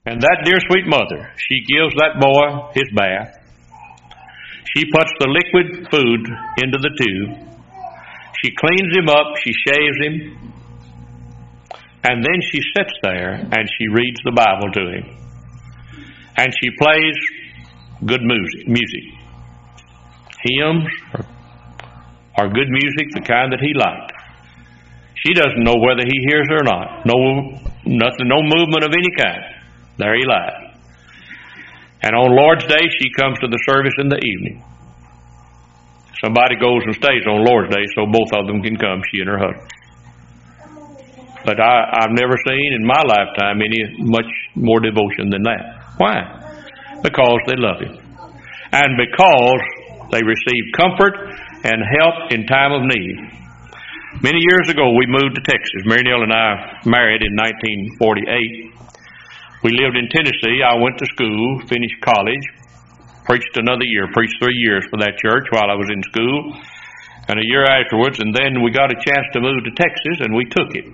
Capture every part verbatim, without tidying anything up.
And that dear sweet mother, she gives that boy his bath. She puts the liquid food into the tube. She cleans him up, she shaves him, and then she sits there and she reads the Bible to him. And she plays good music, music. Hymns or, or good music, the kind that he liked. She doesn't know whether he hears her or not. No, nothing, no movement of any kind. There he lies. And on Lord's Day, she comes to the service in the evening. Somebody goes and stays on Lord's Day so both of them can come, she and her husband. But I, I've never seen in my lifetime any much more devotion than that. Why? Because they love Him. And because they receive comfort and help in time of need. Many years ago, we moved to Texas. Mary Neal and I married in nineteen forty-eight. We lived in Tennessee. I went to school, finished college, preached another year, preached three years for that church while I was in school, and a year afterwards, and then we got a chance to move to Texas, and we took it.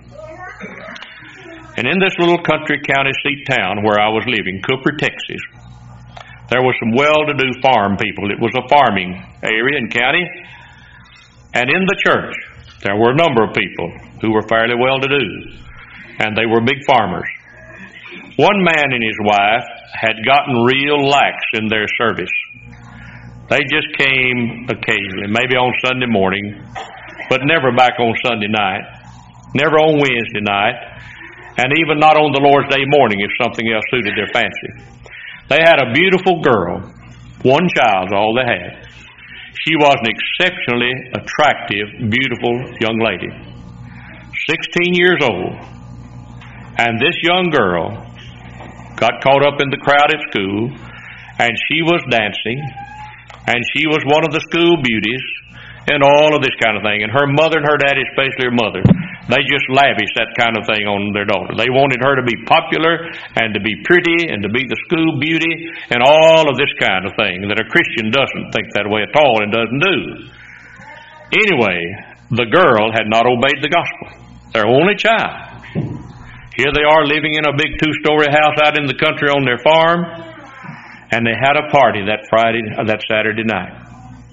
And in this little country county seat town where I was living, Cooper, Texas, there were some well-to-do farm people. It was a farming area and county, and in the church, there were a number of people who were fairly well-to-do, and they were big farmers. One man and his wife had gotten real lax in their service. They just came occasionally, maybe on Sunday morning, but never back on Sunday night, never on Wednesday night, and even not on the Lord's Day morning if something else suited their fancy. They had a beautiful girl, one child's all they had. She was an exceptionally attractive, beautiful young lady, sixteen years old. And this young girl got caught up in the crowd at school, and she was dancing, and she was one of the school beauties, and all of this kind of thing. And her mother and her daddy, especially her mother, they just lavished that kind of thing on their daughter. They wanted her to be popular and to be pretty and to be the school beauty and all of this kind of thing that a Christian doesn't think that way at all and doesn't do. Anyway, the girl had not obeyed the gospel. Their only child. Here they are living in a big two-story house out in the country on their farm, and they had a party that Friday, that Saturday night.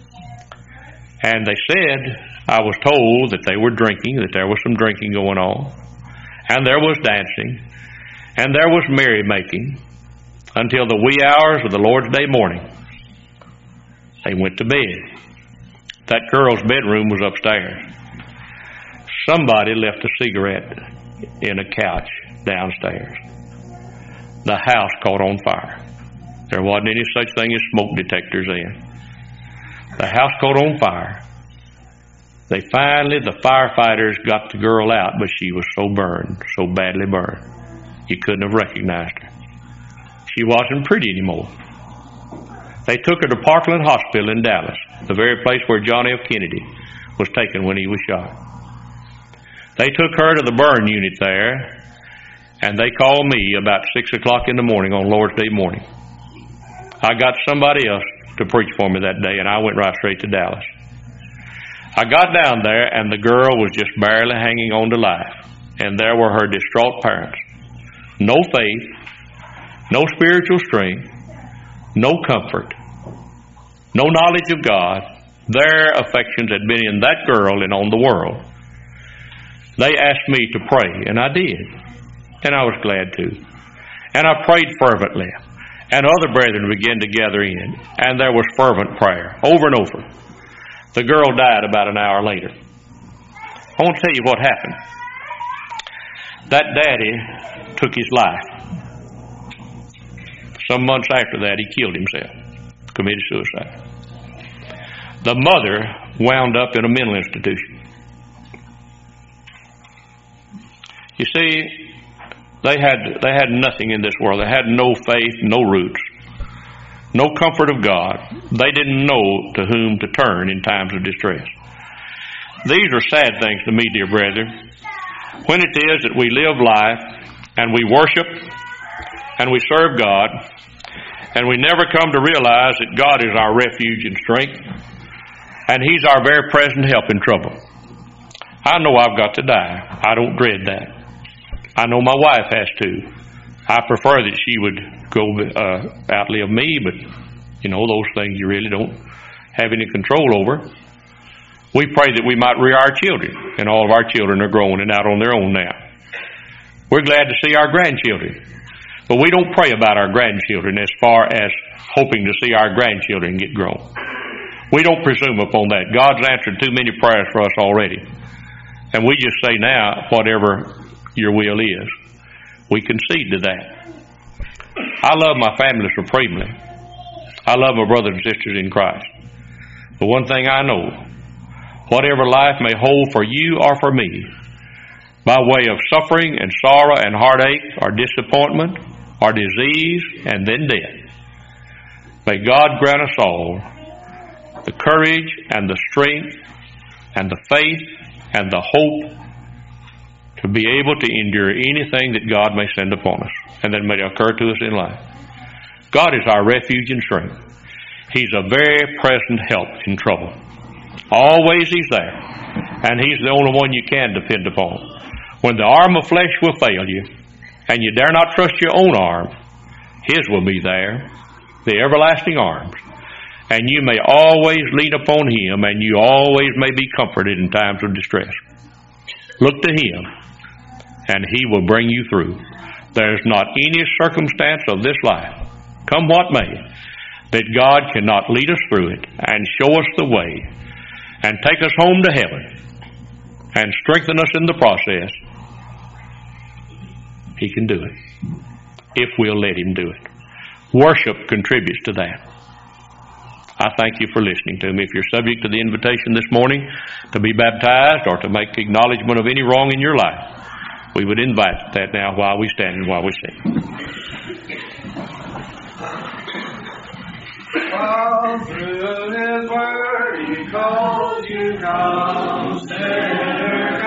And they said, I was told that they were drinking, that there was some drinking going on, and there was dancing, and there was merrymaking until the wee hours of the Lord's Day morning. They went to bed. That girl's bedroom was upstairs. Somebody left a cigarette in a couch downstairs. The house caught on fire. There wasn't any such thing as smoke detectors then. The house caught on fire. They finally, the firefighters got the girl out, but she was so burned, so badly burned, you couldn't have recognized her. She wasn't pretty anymore. They took her to Parkland Hospital in Dallas, the very place where John F. Kennedy was taken when he was shot. They took her to the burn unit there, and they called me about six o'clock in the morning on Lord's Day morning. I got somebody else to preach for me that day, and I went right straight to Dallas. I got down there, and the girl was just barely hanging on to life, and there were her distraught parents. No faith, no spiritual strength, no comfort, no knowledge of God. Their affections had been in that girl and on the world. They asked me to pray, and I did, and I was glad to. And I prayed fervently. And other brethren began to gather in, and there was fervent prayer, over and over. The girl died about an hour later. I want to tell you what happened. That daddy took his life. Some months after that, he killed himself, committed suicide. The mother wound up in a mental institution. You see, They had they had nothing in this world. They had no faith, no roots, no comfort of God. They didn't know to whom to turn in times of distress. These are sad things to me, dear brethren. When it is that we live life and we worship and we serve God and we never come to realize that God is our refuge and strength and He's our very present help in trouble. I know I've got to die. I don't dread that. I know my wife has to. I prefer that she would go uh, outlive me, but, you know, those things you really don't have any control over. We pray that we might rear our children, and all of our children are grown and out on their own now. We're glad to see our grandchildren, but we don't pray about our grandchildren as far as hoping to see our grandchildren get grown. We don't presume upon that. God's answered too many prayers for us already. And we just say now, whatever your will is. We concede to that. I love my family supremely. I love my brothers and sisters in Christ. But one thing I know, whatever life may hold for you or for me, by way of suffering and sorrow and heartache or disappointment or disease and then death, may God grant us all the courage and the strength and the faith and the hope to be able to endure anything that God may send upon us and that may occur to us in life. God is our refuge and strength. He's a very present help in trouble. Always He's there, and He's the only one you can depend upon. When the arm of flesh will fail you, and you dare not trust your own arm, His will be there, the everlasting arms. And you may always lean upon Him, and you always may be comforted in times of distress. Look to Him, and He will bring you through. There's not any circumstance of this life, come what may, that God cannot lead us through it and show us the way and take us home to heaven and strengthen us in the process. He can do it if we'll let Him do it. Worship contributes to that. I thank you for listening to me. If you're subject to the invitation this morning to be baptized or to make acknowledgement of any wrong in your life, we would invite that now while we stand and while we sing. All through His word He calls you, come, sinner,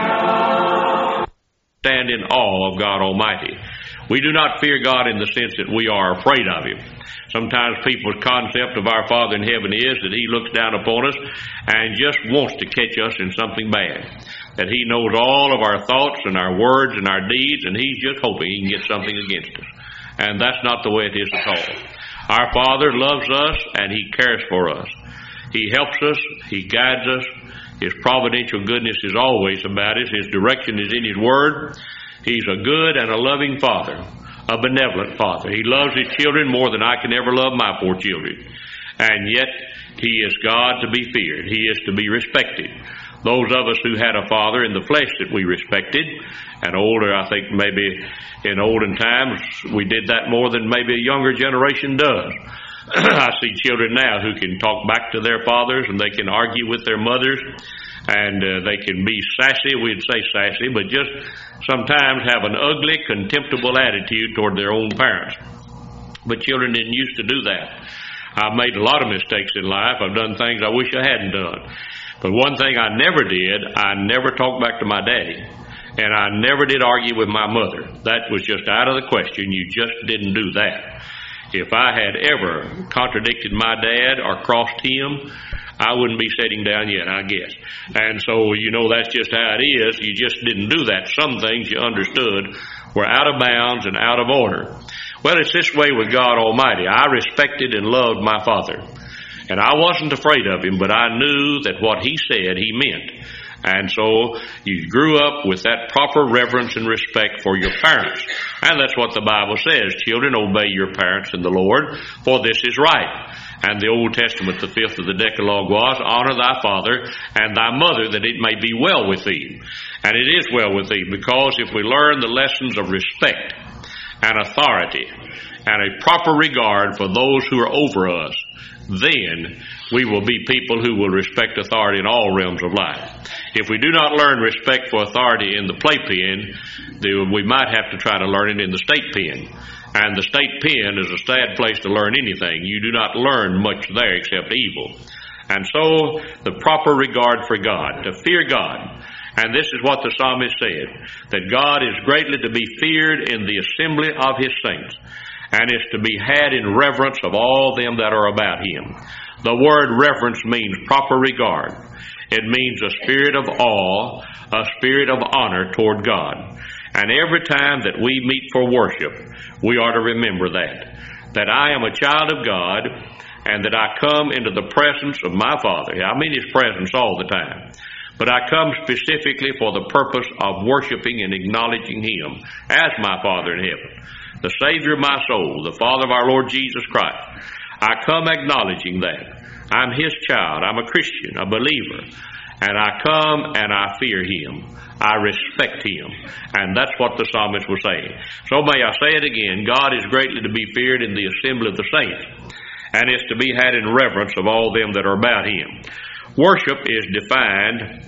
come. Stand in awe of God Almighty. We do not fear God in the sense that we are afraid of Him. Sometimes people's concept of our Father in heaven is that He looks down upon us and just wants to catch us in something bad. That He knows all of our thoughts and our words and our deeds, and He's just hoping He can get something against us. And that's not the way it is at all. Our Father loves us and He cares for us. He helps us. He guides us. His providential goodness is always about us. His direction is in His Word. He's a good and a loving Father, a benevolent Father. He loves His children more than I can ever love my poor children. And yet, He is God to be feared. He is to be respected. Those of us who had a father in the flesh that we respected, and older, I think maybe in olden times, we did that more than maybe a younger generation does. I see children now who can talk back to their fathers, and they can argue with their mothers, and uh, they can be sassy, we'd say sassy, but just sometimes have an ugly, contemptible attitude toward their own parents. But children didn't used to do that. I've made a lot of mistakes in life. I've done things I wish I hadn't done. But one thing I never did, I never talked back to my daddy. And I never did argue with my mother. That was just out of the question. You just didn't do that. If I had ever contradicted my dad or crossed him, I wouldn't be sitting down yet, I guess. And so, you know, that's just how it is. You just didn't do that. Some things you understood were out of bounds and out of order. Well, it's this way with God Almighty. I respected and loved my father. And I wasn't afraid of him, but I knew that what he said, he meant. And so you grew up with that proper reverence and respect for your parents. And that's what the Bible says. Children, obey your parents in the Lord, for this is right. And the Old Testament, the fifth of the Decalogue was, honor thy father and thy mother, that it may be well with thee. And it is well with thee, because if we learn the lessons of respect and authority and a proper regard for those who are over us, then we will be people who will respect authority in all realms of life. If we do not learn respect for authority in the playpen, then we might have to try to learn it in the state pen. And the state pen is a sad place to learn anything. You do not learn much there except evil. And so, the proper regard for God, to fear God. And this is what the psalmist said, that God is greatly to be feared in the assembly of His saints, and is to be had in reverence of all them that are about Him. The word reverence means proper regard. It means a spirit of awe, a spirit of honor toward God. And every time that we meet for worship, we ought to remember that. That I am a child of God, and that I come into the presence of my Father. I'm in His presence all the time. But I come specifically for the purpose of worshiping and acknowledging Him as my Father in heaven, the Savior of my soul, the Father of our Lord Jesus Christ. I come acknowledging that. I'm His child. I'm a Christian, a believer. And I come and I fear Him. I respect Him. And that's what the psalmist was saying. So may I say it again, God is greatly to be feared in the assembly of the saints, and is to be had in reverence of all them that are about Him. Worship is defined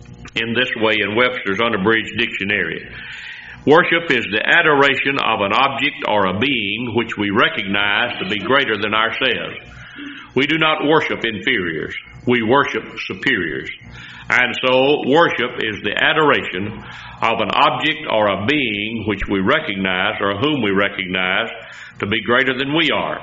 in this way in Webster's Unabridged Dictionary. Worship is the adoration of an object or a being which we recognize to be greater than ourselves. We do not worship inferiors. We worship superiors. And so worship is the adoration of an object or a being which we recognize, or whom we recognize to be greater than we are.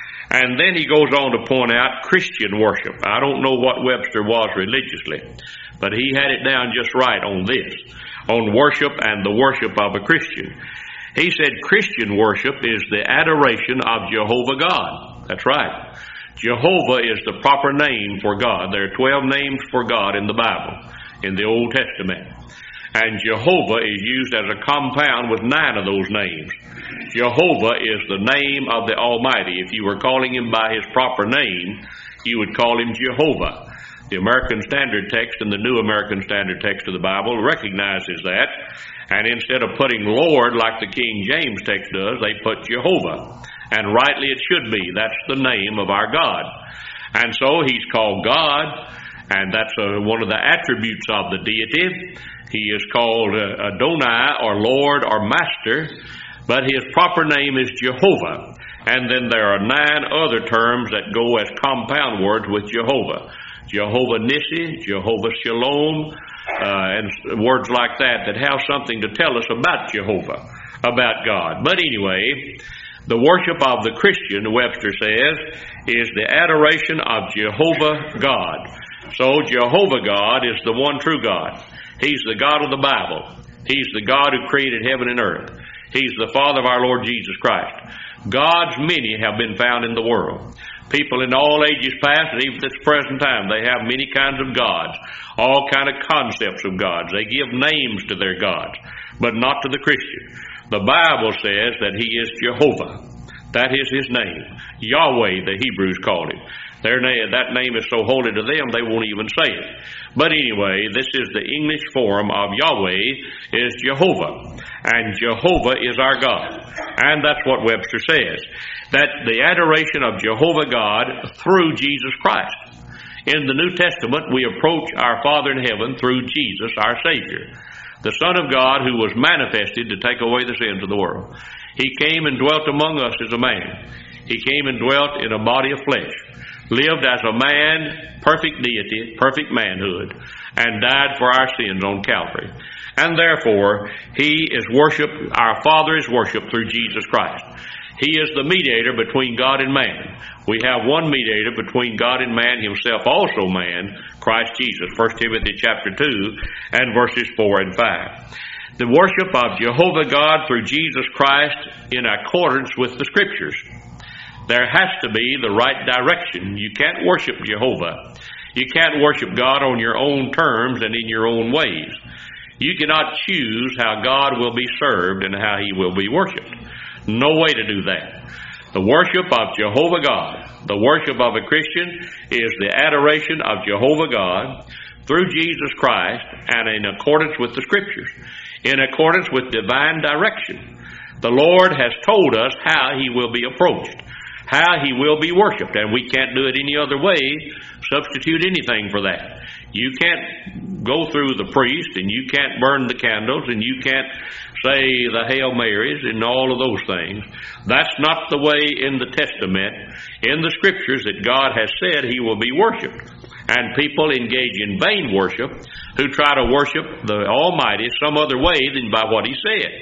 And then he goes on to point out Christian worship. I don't know what Webster was religiously, but he had it down just right on this, on worship and the worship of a Christian. He said Christian worship is the adoration of Jehovah God. That's right. Jehovah is the proper name for God. There are twelve names for God in the Bible, in the Old Testament. And Jehovah is used as a compound with nine of those names. Jehovah is the name of the Almighty. If you were calling Him by His proper name, you would call Him Jehovah. The American Standard Text and the New American Standard Text of the Bible recognizes that. And instead of putting Lord like the King James text does, they put Jehovah. And rightly it should be. That's the name of our God. And so He's called God, and that's uh, one of the attributes of the deity. He is called uh, Adonai, or Lord, or Master, but His proper name is Jehovah. And then there are nine other terms that go as compound words with Jehovah. Jehovah Nissi, Jehovah Shalom, uh, and words like that that have something to tell us about Jehovah, about God. But anyway, the worship of the Christian, Webster says, is the adoration of Jehovah God. So Jehovah God is the one true God. He's the God of the Bible. He's the God who created heaven and earth. He's the Father of our Lord Jesus Christ. Gods many have been found in the world. People in all ages past, and even this present time, they have many kinds of gods, all kind of concepts of gods. They give names to their gods, but not to the Christian. The Bible says that He is Jehovah. That is His name. Yahweh, the Hebrews called Him. Their name, that name is so holy to them, they won't even say it. But anyway, this is the English form of Yahweh, is Jehovah. And Jehovah is our God. And that's what Webster says. That the adoration of Jehovah God through Jesus Christ. In the New Testament, we approach our Father in heaven through Jesus, our Savior, the Son of God, who was manifested to take away the sins of the world. He came and dwelt among us as a man. He came and dwelt in a body of flesh, lived as a man, perfect deity, perfect manhood, and died for our sins on Calvary. And therefore, He is worshiped, our Father is worshiped through Jesus Christ. He is the mediator between God and man. We have one mediator between God and man, Himself also man, Christ Jesus. First Timothy chapter two and verses four and five. The worship of Jehovah God through Jesus Christ in accordance with the Scriptures. There has to be the right direction. You can't worship Jehovah. You can't worship God on your own terms and in your own ways. You cannot choose how God will be served and how He will be worshiped. No way to do that. The worship of Jehovah God, the worship of a Christian, is the adoration of Jehovah God through Jesus Christ and in accordance with the Scriptures, in accordance with divine direction. The Lord has told us how He will be approached, how He will be worshiped, and we can't do it any other way, substitute anything for that. You can't go through the priest, and you can't burn the candles, and you can't say the Hail Marys and all of those things. That's not the way in the Testament, in the Scriptures, that God has said He will be worshiped. And people engage in vain worship who try to worship the Almighty some other way than by what He said.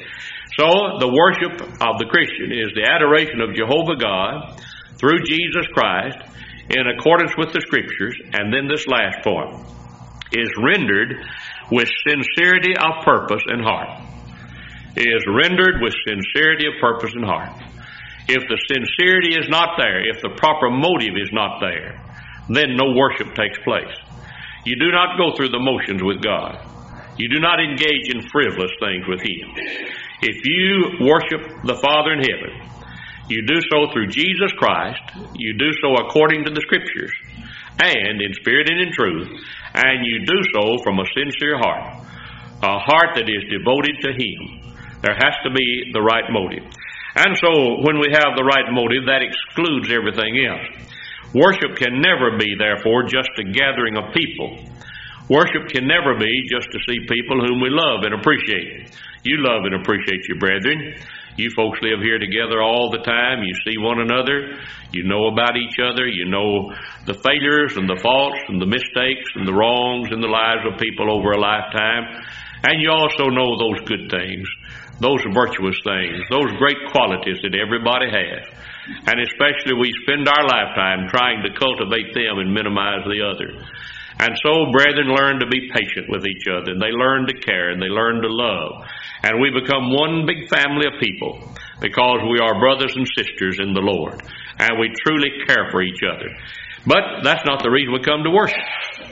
So the worship of the Christian is the adoration of Jehovah God through Jesus Christ in accordance with the Scriptures. And then this last point is rendered with sincerity of purpose and heart. is rendered with sincerity of purpose and heart. If the sincerity is not there, if the proper motive is not there, then no worship takes place. You do not go through the motions with God. You do not engage in frivolous things with Him. If you worship the Father in heaven, you do so through Jesus Christ, you do so according to the Scriptures, and in spirit and in truth, and you do so from a sincere heart, a heart that is devoted to Him. There has to be the right motive. And so when we have the right motive, that excludes everything else. Worship can never be, therefore, just a gathering of people. Worship can never be just to see people whom we love and appreciate. You love and appreciate your brethren. You folks live here together all the time. You see one another. You know about each other. You know the failures and the faults and the mistakes and the wrongs in the lives of people over a lifetime. And you also know those good things, those virtuous things, those great qualities that everybody has. And especially we spend our lifetime trying to cultivate them and minimize the other. And so brethren learn to be patient with each other, and they learn to care, and they learn to love. And we become one big family of people because we are brothers and sisters in the Lord, and we truly care for each other. But that's not the reason we come to worship.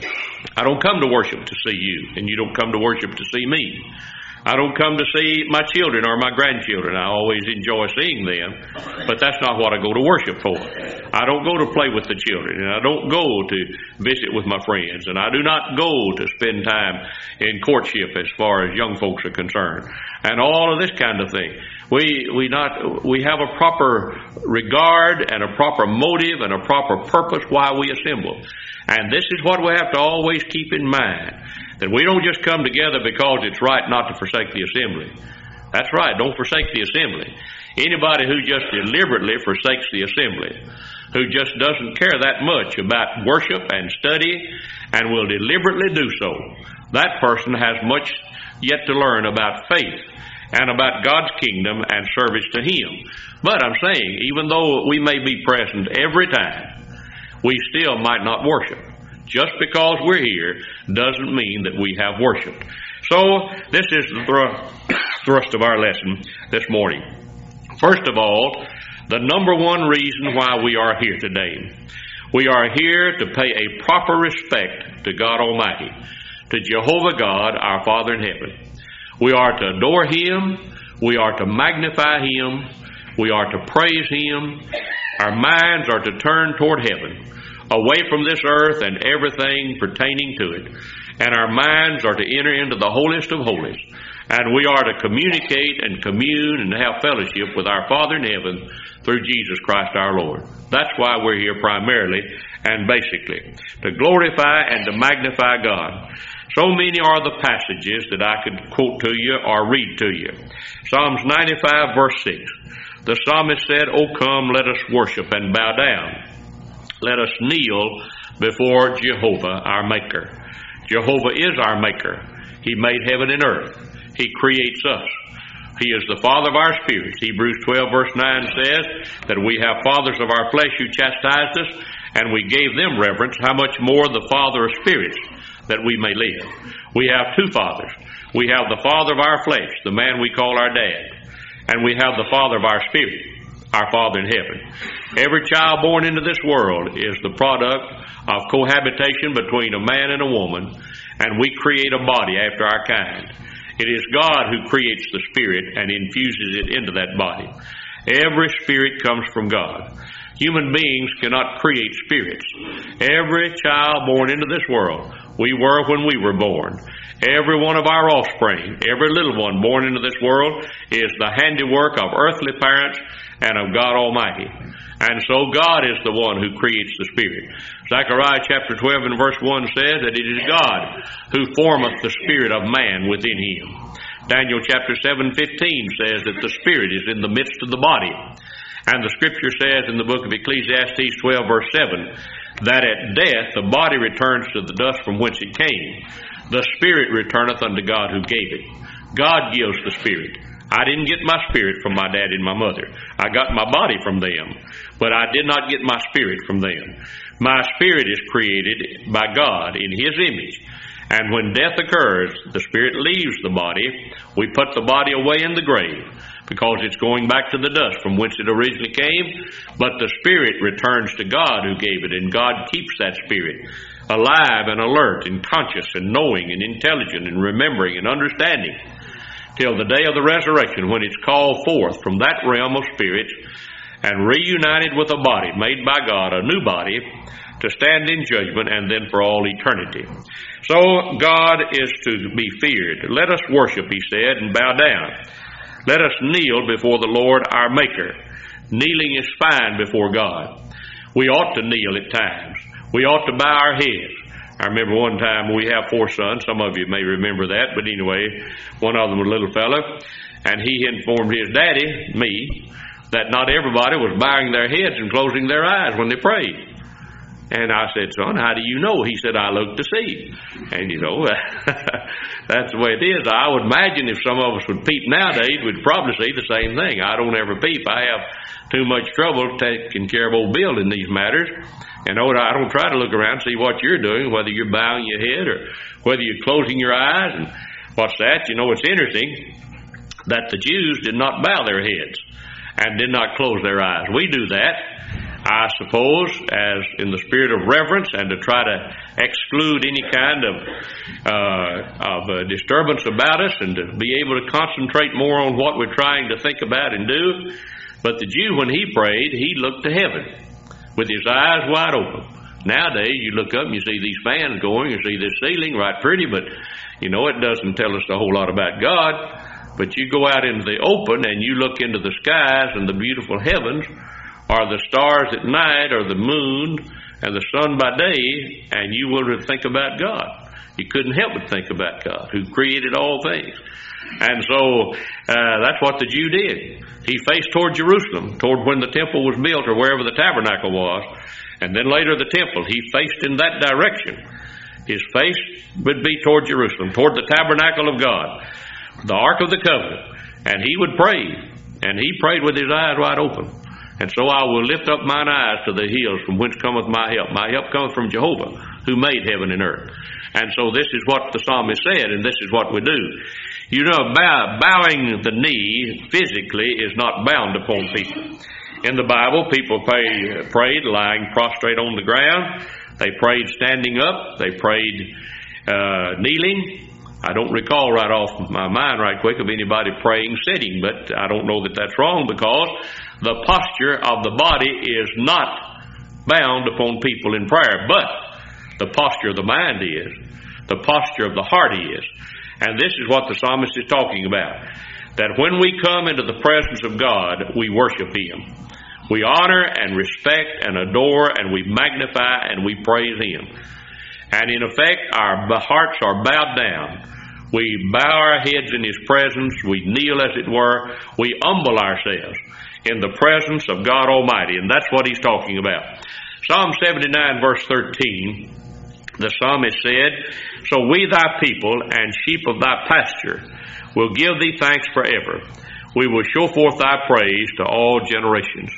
I don't come to worship to see you, and you don't come to worship to see me. I don't come to see my children or my grandchildren. I always enjoy seeing them, but that's not what I go to worship for. I don't go to play with the children, and I don't go to visit with my friends, and I do not go to spend time in courtship as far as young folks are concerned, and all of this kind of thing. We we not we have a proper regard and a proper motive and a proper purpose why we assemble. And this is what we have to always keep in mind, that we don't just come together because it's right not to forsake the assembly. That's right, don't forsake the assembly. Anybody who just deliberately forsakes the assembly, who just doesn't care that much about worship and study and will deliberately do so, that person has much yet to learn about faith and about God's kingdom and service to Him. But I'm saying, even though we may be present every time, we still might not worship. Just because we're here doesn't mean that we have worshiped. So, this is the thr- thrust of our lesson this morning. First of all, the number one reason why we are here today. We are here to pay a proper respect to God Almighty, to Jehovah God, our Father in heaven. We are to adore Him. We are to magnify Him. We are to praise Him. Our minds are to turn toward heaven, away from this earth and everything pertaining to it. And our minds are to enter into the holiest of holies. And we are to communicate and commune and have fellowship with our Father in heaven through Jesus Christ our Lord. That's why we're here primarily and basically, to glorify and to magnify God. So many are the passages that I could quote to you or read to you. Psalms ninety-five verse six. The psalmist said, "O come, let us worship and bow down. Let us kneel before Jehovah our Maker." Jehovah is our Maker. He made heaven and earth. He creates us. He is the Father of our spirits. Hebrews twelve verse nine says that we have fathers of our flesh who chastised us, and we gave them reverence. How much more the Father of spirits, that we may live. We have two fathers. We have the father of our flesh, the man we call our dad. And we have the Father of our spirit, our Father in heaven. Every child born into this world is the product of cohabitation between a man and a woman, and we create a body after our kind. It is God who creates the spirit and infuses it into that body. Every spirit comes from God. Human beings cannot create spirits. Every child born into this world, we were when we were born. Every one of our offspring, every little one born into this world, is the handiwork of earthly parents and of God Almighty. And so God is the one who creates the spirit. Zechariah chapter twelve and verse one says that it is God who formeth the spirit of man within him. Daniel chapter seven fifteen says that the spirit is in the midst of the body. And the scripture says in the book of Ecclesiastes twelve verse seven that at death the body returns to the dust from whence it came. The spirit returneth unto God who gave it. God gives the spirit. I didn't get my spirit from my dad and my mother. I got my body from them, but I did not get my spirit from them. My spirit is created by God in His image, And when death occurs, the spirit leaves the body. We put the body away in the grave because it's going back to the dust from whence it originally came. But the spirit returns to God who gave it, and God keeps that spirit alive and alert and conscious and knowing and intelligent and remembering and understanding till the day of the resurrection, when it's called forth from that realm of spirits and reunited with a body made by God, a new body, to stand in judgment and then for all eternity. So God is to be feared. Let us worship, he said, and bow down. Let us kneel before the Lord our Maker. Kneeling is fine before God. We ought to kneel at times. We ought to bow our heads. I remember one time, we have four sons. Some of you may remember that, but anyway, one of them was a little fella, and he informed his daddy, me, that not everybody was bowing their heads and closing their eyes when they prayed. And I said, son, how do you know? He said, I look to see. And you know, that's the way it is. I would imagine if some of us would peep nowadays, we'd probably see the same thing. I don't ever peep. I have too much trouble taking care of old Bill in these matters. And I don't try to look around and see what you're doing, whether you're bowing your head or whether you're closing your eyes. And what's that? You know, it's interesting that the Jews did not bow their heads and did not close their eyes. We do that, I suppose, as in the spirit of reverence and to try to exclude any kind of uh, of uh, disturbance about us and to be able to concentrate more on what we're trying to think about and do. But the Jew, when he prayed, he looked to heaven with his eyes wide open. Nowadays, you look up and you see these fans going, you see this ceiling, right pretty, but you know, it doesn't tell us a whole lot about God. But you go out into the open and you look into the skies and the beautiful heavens, or the stars at night, or the moon and the sun by day, and you will think about God. You couldn't help but think about God, who created all things. And so uh, that's what the Jew did. He faced toward Jerusalem, toward when the temple was built or wherever the tabernacle was, and then later the temple. He faced in that direction. His face would be toward Jerusalem, toward the tabernacle of God, the Ark of the Covenant, and he would pray, and he prayed with his eyes wide open. And so I will lift up mine eyes to the hills from whence cometh my help. My help cometh from Jehovah, who made heaven and earth. And so this is what the psalmist said, and this is what we do. You know, bow, bowing the knee physically is not bound upon people. In the Bible, people pray, prayed lying prostrate on the ground. They prayed standing up. They prayed uh, kneeling. I don't recall right off my mind right quick of anybody praying sitting, but I don't know that that's wrong, because the posture of the body is not bound upon people in prayer, but the posture of the mind is. The posture of the heart is. And this is what the psalmist is talking about, that when we come into the presence of God, we worship Him. We honor and respect and adore and we magnify and we praise Him. And in effect, our hearts are bowed down. We bow our heads in His presence. We kneel, as it were. We humble ourselves in the presence of God Almighty. And that's what He's talking about. Psalm seventy-nine, verse thirteen, the psalmist said, So we thy people and sheep of thy pasture will give thee thanks forever. We will show forth thy praise to all generations.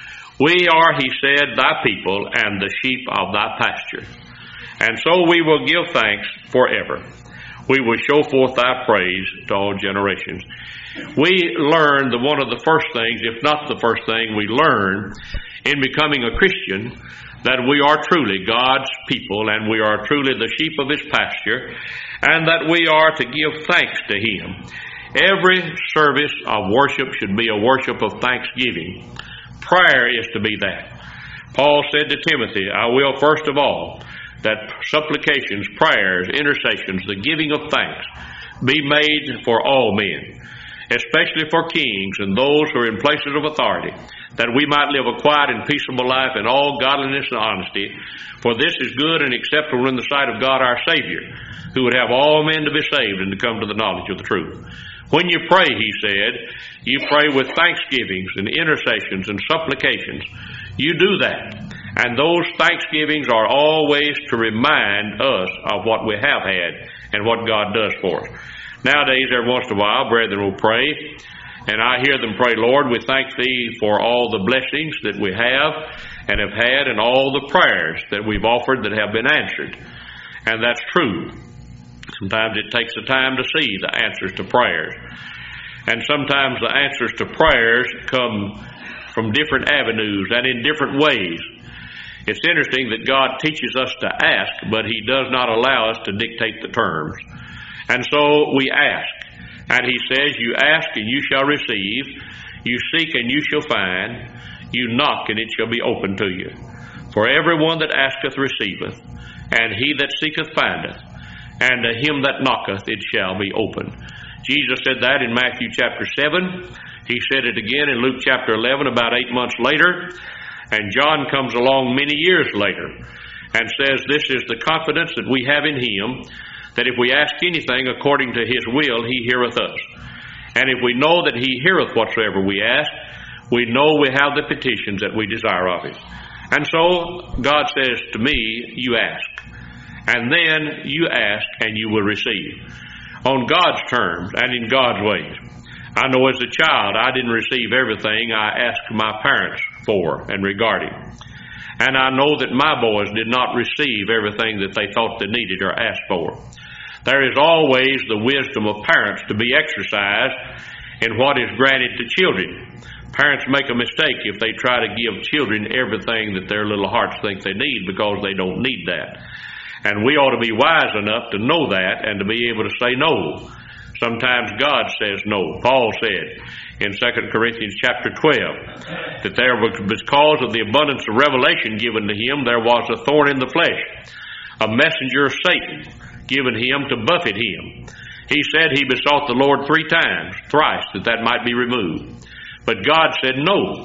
We are, he said, thy people and the sheep of thy pasture. And so we will give thanks forever. We will show forth thy praise to all generations. We learn that one of the first things, if not the first thing we learn in becoming a Christian, that we are truly God's people and we are truly the sheep of His pasture, and that we are to give thanks to Him. Every service of worship should be a worship of thanksgiving. Prayer is to be that. Paul said to Timothy, I will first of all that supplications, prayers, intercessions, the giving of thanks be made for all men, especially for kings and those who are in places of authority, that we might live a quiet and peaceable life in all godliness and honesty. For this is good and acceptable in the sight of God our Savior, who would have all men to be saved and to come to the knowledge of the truth. When you pray, he said, you pray with thanksgivings and intercessions and supplications. You do that. And those thanksgivings are always to remind us of what we have had and what God does for us. Nowadays, every once in a while, brethren will pray, and I hear them pray, Lord, we thank Thee for all the blessings that we have and have had and all the prayers that we've offered that have been answered. And that's true. Sometimes it takes a time to see the answers to prayers. And sometimes the answers to prayers come from different avenues and in different ways. It's interesting that God teaches us to ask, but He does not allow us to dictate the terms. And so we ask. And He says, you ask and you shall receive. You seek and you shall find. You knock and it shall be opened to you. For everyone that asketh receiveth, and he that seeketh findeth, and to him that knocketh it shall be opened. Jesus said that in Matthew chapter seven. He said it again in Luke chapter eleven about eight months later. And John comes along many years later and says, this is the confidence that we have in Him, that if we ask anything according to His will, He heareth us. And if we know that He heareth whatsoever we ask, we know we have the petitions that we desire of Him. And so God says to me, you ask. And then you ask and you will receive. On God's terms and in God's ways. I know as a child I didn't receive everything I asked my parents for and regarding. And I know that my boys did not receive everything that they thought they needed or asked for. There is always the wisdom of parents to be exercised in what is granted to children. Parents make a mistake if they try to give children everything that their little hearts think they need, because they don't need that. And we ought to be wise enough to know that and to be able to say no. Sometimes God says no. Paul said in Second Corinthians chapter twelve that there was, because of the abundance of revelation given to him, there was a thorn in the flesh, a messenger of Satan given him to buffet him. He said he besought the Lord three times, thrice, that that might be removed. But God said, no,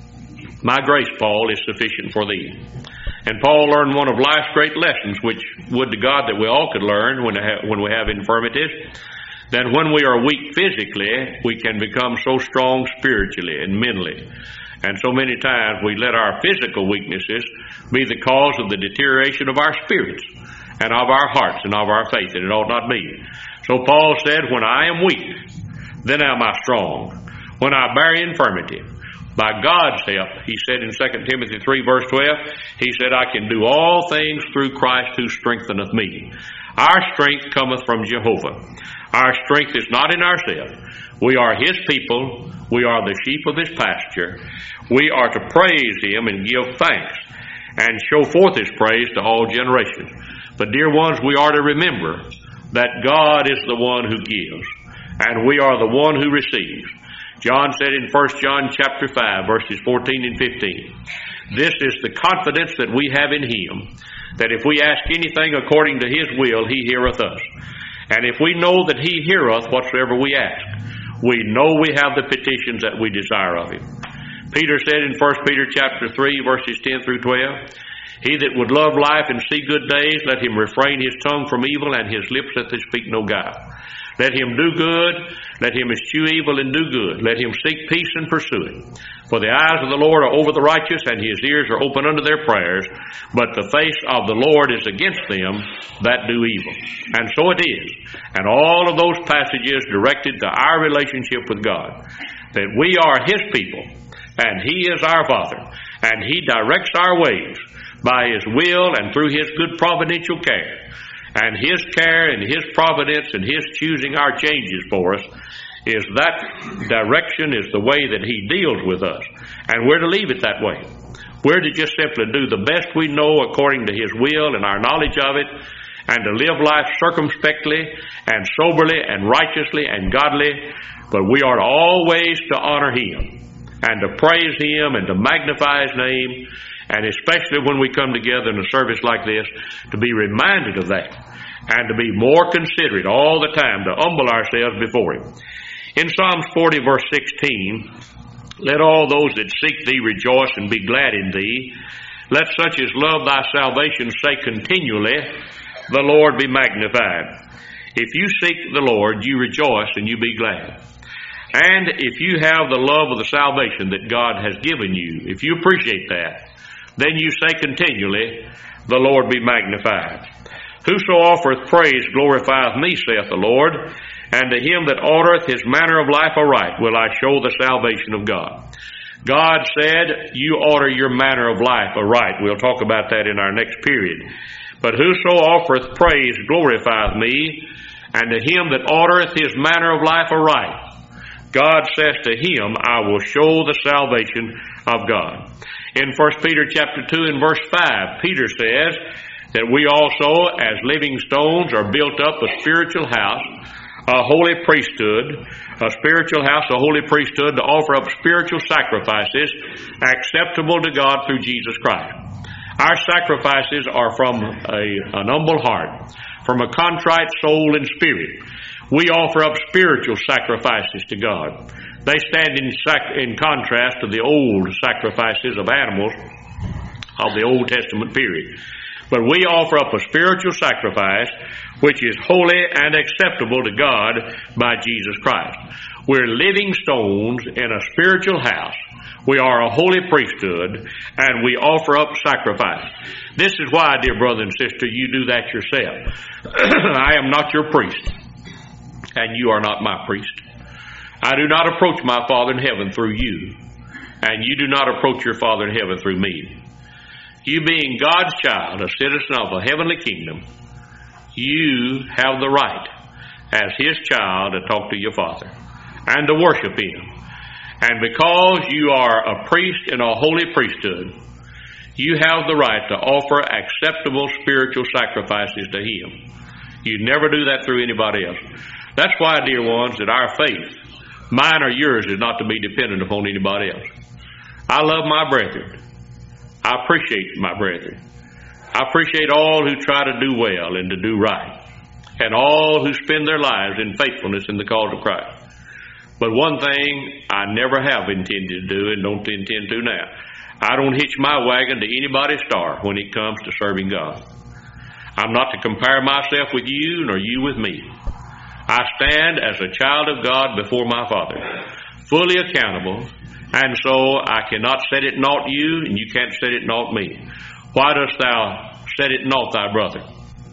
my grace, Paul, is sufficient for thee. And Paul learned one of life's great lessons, which would to God that we all could learn when, when we have infirmities, that when we are weak physically, we can become so strong spiritually and mentally. And so many times we let our physical weaknesses be the cause of the deterioration of our spirits and of our hearts and of our faith, and it ought not be. So Paul said, when I am weak, then am I strong. When I bear infirmity, by God's help, he said in Second Timothy three verse twelve, he said, I can do all things through Christ who strengtheneth me. Our strength cometh from Jehovah. Our strength is not in ourselves. We are His people. We are the sheep of His pasture. We are to praise Him and give thanks and show forth His praise to all generations. But dear ones, we are to remember that God is the one who gives, and we are the one who receives. John said in First John chapter five, verses fourteen and fifteen, this is the confidence that we have in Him, that if we ask anything according to His will, He heareth us. And if we know that He heareth whatsoever we ask, we know we have the petitions that we desire of Him. Peter said in First Peter chapter three, verses ten through twelve, he that would love life and see good days, let him refrain his tongue from evil, and his lips let them speak no guile. Let him do good, let him eschew evil and do good. Let him seek peace and pursue it. For the eyes of the Lord are over the righteous, and His ears are open unto their prayers. But the face of the Lord is against them that do evil. And so it is. And all of those passages directed to our relationship with God, that we are His people, and He is our Father, and He directs our ways by His will and through His good providential care. And His care and His providence and His choosing our changes for us is that direction, is the way that He deals with us. And we're to leave it that way. We're to just simply do the best we know according to His will and our knowledge of it, and to live life circumspectly and soberly and righteously and godly. But we are always to honor Him and to praise Him and to magnify His name. And especially when we come together in a service like this, to be reminded of that and to be more considerate all the time, to humble ourselves before Him. In Psalms forty verse sixteen, let all those that seek Thee rejoice and be glad in Thee. Let such as love Thy salvation say continually, the Lord be magnified. If you seek the Lord, you rejoice and you be glad. And if you have the love of the salvation that God has given you, if you appreciate that, then you say continually, the Lord be magnified. Whoso offereth praise glorifieth me, saith the Lord, and to him that ordereth his manner of life aright will I show the salvation of God. God said, you order your manner of life aright. We'll talk about that in our next period. But whoso offereth praise glorifieth me, and to him that ordereth his manner of life aright, God says to him, I will show the salvation of God. In First Peter chapter two and verse five, Peter says that we also, as living stones, are built up a spiritual house, a holy priesthood, a spiritual house, a holy priesthood, to offer up spiritual sacrifices acceptable to God through Jesus Christ. Our sacrifices are from a, an humble heart, from a contrite soul and spirit. We offer up spiritual sacrifices to God. They stand in, sac- in contrast to the old sacrifices of animals of the Old Testament period. But we offer up a spiritual sacrifice which is holy and acceptable to God by Jesus Christ. We're living stones in a spiritual house. We are a holy priesthood, and we offer up sacrifice. This is why, dear brother and sister, you do that yourself. I am not your priest, and you are not my priest. I do not approach my Father in heaven through you, and you do not approach your Father in heaven through me. You being God's child, a citizen of a heavenly kingdom, you have the right as His child to talk to your Father and to worship Him. And because you are a priest in a holy priesthood, you have the right to offer acceptable spiritual sacrifices to Him. You never do that through anybody else. That's why, dear ones, that our faith, mine or yours, is not to be dependent upon anybody else. I love my brethren. I appreciate my brethren. I appreciate all who try to do well and to do right, and all who spend their lives in faithfulness in the cause of Christ. But one thing I never have intended to do, and don't intend to now, I don't hitch my wagon to anybody's star when it comes to serving God. I'm not to compare myself with you, nor you with me. I stand as a child of God before my Father, fully accountable, and so I cannot set it naught you, and you can't set it naught me. Why dost thou set it naught thy brother?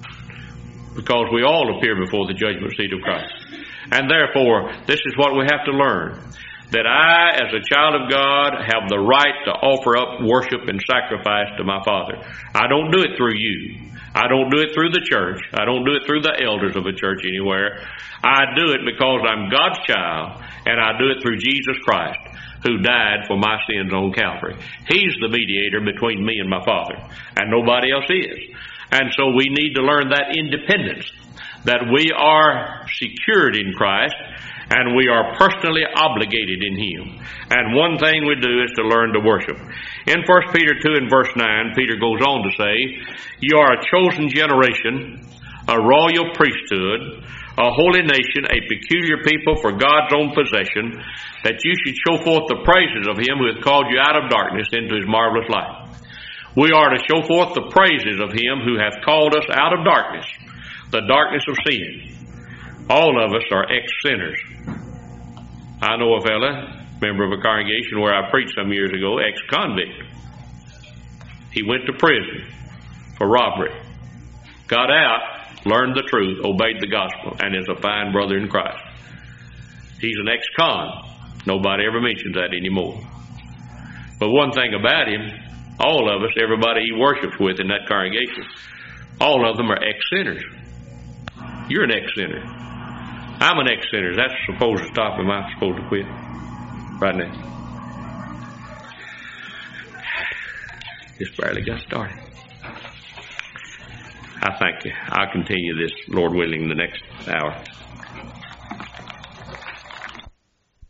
Because we all appear before the judgment seat of Christ. And therefore, this is what we have to learn, that I, as a child of God, have the right to offer up worship and sacrifice to my Father. I don't do it through you. I don't do it through the church. I don't do it through the elders of a church anywhere. I do it because I'm God's child, and I do it through Jesus Christ, who died for my sins on Calvary. He's the mediator between me and my Father, and nobody else is. And so we need to learn that independence, that we are secured in Christ, and we are personally obligated in Him. And one thing we do is to learn to worship. In First Peter two and verse nine, Peter goes on to say, you are a chosen generation, a royal priesthood, a holy nation, a peculiar people for God's own possession, that you should show forth the praises of Him who hath called you out of darkness into His marvelous light. We are to show forth the praises of Him who hath called us out of darkness, the darkness of sin. All of us are ex-sinners. I know a fella, member of a congregation where I preached some years ago, ex-convict. He went to prison for robbery, got out, learned the truth, obeyed the gospel, and is a fine brother in Christ. He's an ex-con. Nobody ever mentions that anymore. But one thing about him, all of us, everybody he worships with in that congregation, all of them are ex-sinners. You're an ex-sinner. I'm an ex-sinner. That's supposed to stop him. I'm supposed to quit right now. Just barely got started. I thank you. I'll continue this, Lord willing, the next hour.